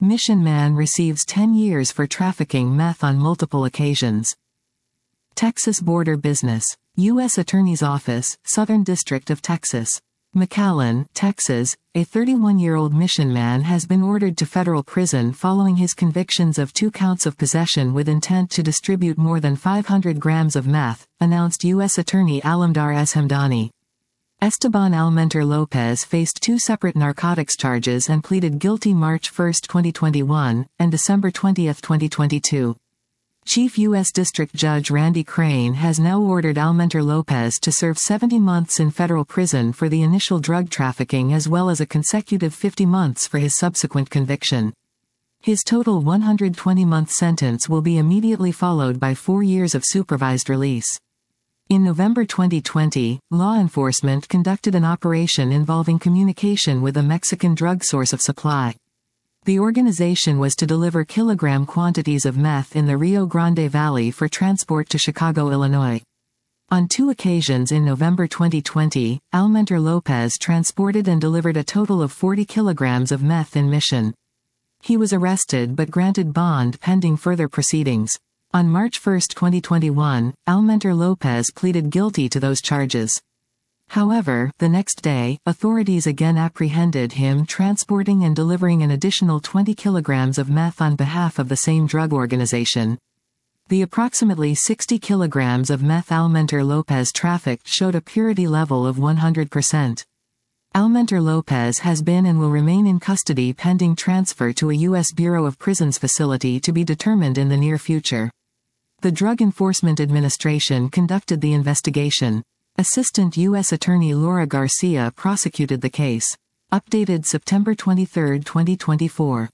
Mission man receives 10 years for trafficking meth on multiple occasions. Texas border business. U.S. Attorney's Office, Southern District of Texas. McAllen, Texas, a 31-year-old mission man has been ordered to federal prison following his convictions of 2 counts of possession with intent to distribute more than 500 grams of meth, announced U.S. Attorney Alamdar S. Hamdani. Esteban Almentar Lopez faced 2 separate narcotics charges and pleaded guilty March 1, 2021, and December 20, 2022. Chief U.S. District Judge Randy Crane has now ordered Almentar Lopez to serve 70 months in federal prison for the initial drug trafficking as well as a consecutive 50 months for his subsequent conviction. His total 120-month sentence will be immediately followed by 4 years of supervised release. In November 2020, law enforcement conducted an operation involving communication with a Mexican drug source of supply. The organization was to deliver kilogram quantities of meth in the Rio Grande Valley for transport to Chicago, Illinois. On 2 occasions in November 2020, Almentar Lopez transported and delivered a total of 40 kilograms of meth in Mission. He was arrested but granted bond pending further proceedings. On March 1, 2021, Almentar Lopez pleaded guilty to those charges. However, the next day, authorities again apprehended him transporting and delivering an additional 20 kilograms of meth on behalf of the same drug organization. The approximately 60 kilograms of meth Almentar Lopez trafficked showed a purity level of 100%. Almentar Lopez has been and will remain in custody pending transfer to a U.S. Bureau of Prisons facility to be determined in the near future. The Drug Enforcement Administration conducted the investigation. Assistant U.S. Attorney Laura Garcia prosecuted the case. Updated September 23, 2024.